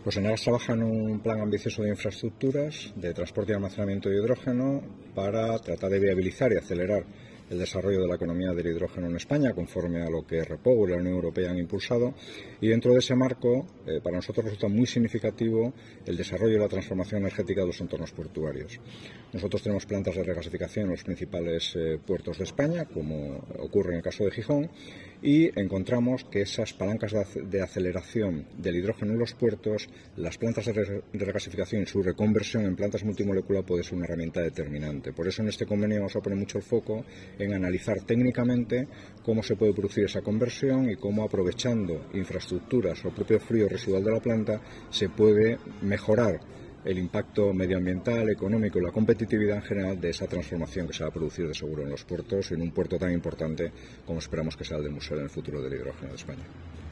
Pues Enagas trabaja en un plan ambicioso de infraestructuras, de transporte y almacenamiento de hidrógeno para tratar de viabilizar y acelerar el desarrollo de la economía del hidrógeno en España, conforme a lo que REPower y la Unión Europea han impulsado. Y dentro de ese marco, para nosotros resulta muy significativo el desarrollo y la transformación energética de los entornos portuarios. Nosotros tenemos plantas de regasificación en los principales puertos de España, como ocurre en el caso de Gijón, y encontramos que esas palancas de aceleración del hidrógeno en los puertos, las plantas de regasificación y su reconversión en plantas multimoléculas puede ser una herramienta determinante. Por eso en este convenio vamos a poner mucho el foco en analizar técnicamente cómo se puede producir esa conversión y cómo, aprovechando infraestructuras o el propio fluido residual de la planta, se puede mejorar el impacto medioambiental, económico y la competitividad en general de esa transformación que se va a producir de seguro en los puertos, en un puerto tan importante como esperamos que sea el de Musel en el futuro del hidrógeno de España.